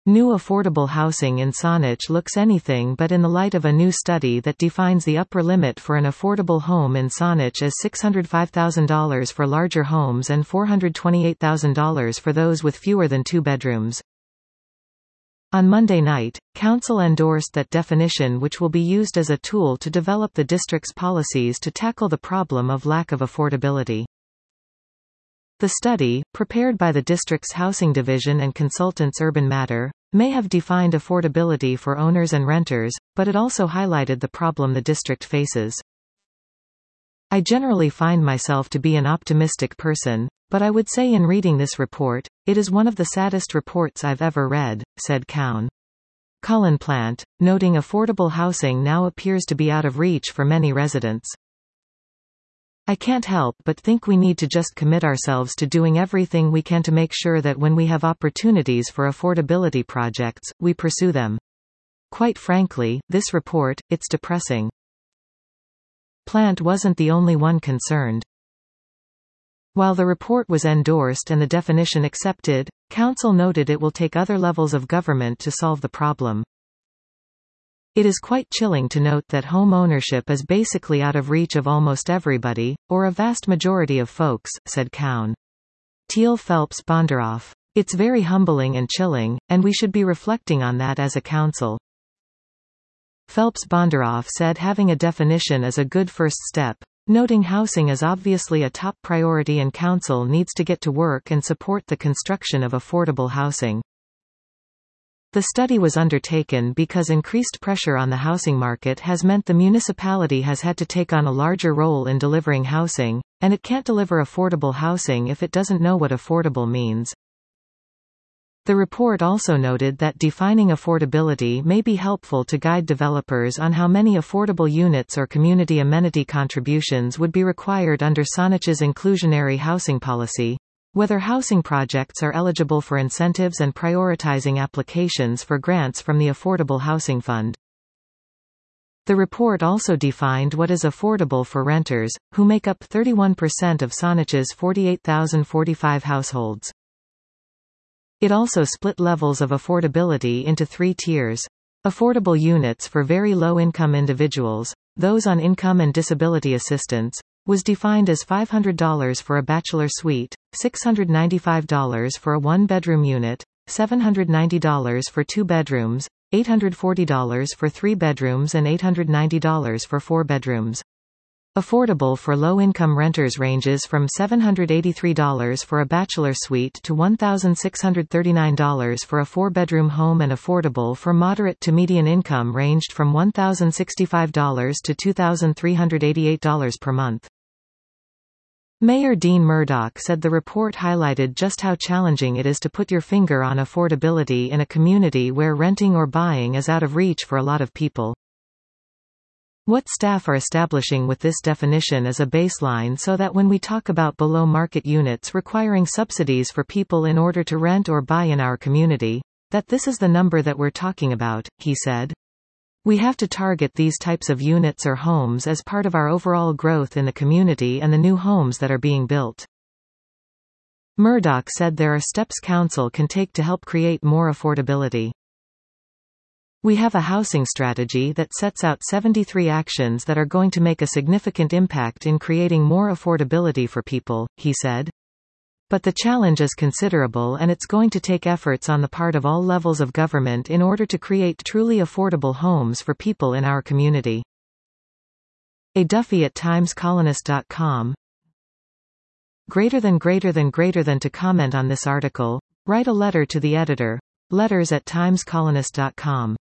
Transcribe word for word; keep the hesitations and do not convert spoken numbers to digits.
New affordable housing in Saanich looks anything but in the light of a new study that defines the upper limit for an affordable home in Saanich as six hundred five thousand dollars for larger homes and four hundred twenty-eight thousand dollars for those with fewer than two bedrooms. On Monday night, Council endorsed that definition, which will be used as a tool to develop the district's policies to tackle the problem of lack of affordability. The study, prepared by the district's housing division and consultants Urban Matter, may have defined affordability for owners and renters, but it also highlighted the problem the district faces. I generally find myself to be an optimistic person, but I would say in reading this report, it is one of the saddest reports I've ever read, said Cowan. Colin Plant, noting affordable housing now appears to be out of reach for many residents. I can't help but think we need to just commit ourselves to doing everything we can to make sure that when we have opportunities for affordability projects, we pursue them. Quite frankly, this report, it's depressing. Plant wasn't the only one concerned. While the report was endorsed and the definition accepted, Council noted it will take other levels of government to solve the problem. It is quite chilling to note that home ownership is basically out of reach of almost everybody, or a vast majority of folks, said Cowan. Teal Phelps Bondaroff. It's very humbling and chilling, and we should be reflecting on that as a council. Phelps Bondaroff said having a definition is a good first step, noting housing is obviously a top priority and council needs to get to work and support the construction of affordable housing. The study was undertaken because increased pressure on the housing market has meant the municipality has had to take on a larger role in delivering housing, and it can't deliver affordable housing if it doesn't know what affordable means. The report also noted that defining affordability may be helpful to guide developers on how many affordable units or community amenity contributions would be required under Saanich's inclusionary housing policy, whether housing projects are eligible for incentives and prioritizing applications for grants from the Affordable Housing Fund. The report also defined what is affordable for renters, who make up thirty-one percent of Saanich's forty-eight thousand forty-five households. It also split levels of affordability into three tiers. Affordable units for very low-income individuals, those on income and disability assistance, was defined as five hundred dollars for a bachelor suite, six hundred ninety-five dollars for a one-bedroom unit, seven hundred ninety dollars for two bedrooms, eight hundred forty dollars for three bedrooms and eight hundred ninety dollars for four bedrooms. Affordable for low-income renters ranges from seven hundred eighty-three dollars for a bachelor suite to one thousand six hundred thirty-nine dollars for a four-bedroom home, and affordable for moderate to median income ranged from one thousand sixty-five dollars to two thousand three hundred eighty-eight dollars per month. Mayor Dean Murdoch said the report highlighted just how challenging it is to put your finger on affordability in a community where renting or buying is out of reach for a lot of people. What staff are establishing with this definition as a baseline so that when we talk about below-market units requiring subsidies for people in order to rent or buy in our community, that this is the number that we're talking about, he said. We have to target these types of units or homes as part of our overall growth in the community and the new homes that are being built. Murdoch said there are steps council can take to help create more affordability. We have a housing strategy that sets out seventy-three actions that are going to make a significant impact in creating more affordability for people, he said. But the challenge is considerable and it's going to take efforts on the part of all levels of government in order to create truly affordable homes for people in our community. A Duffy at times colonist dot com. Greater than greater than greater than to comment on this article, write a letter to the editor. Letters at times colonist dot com.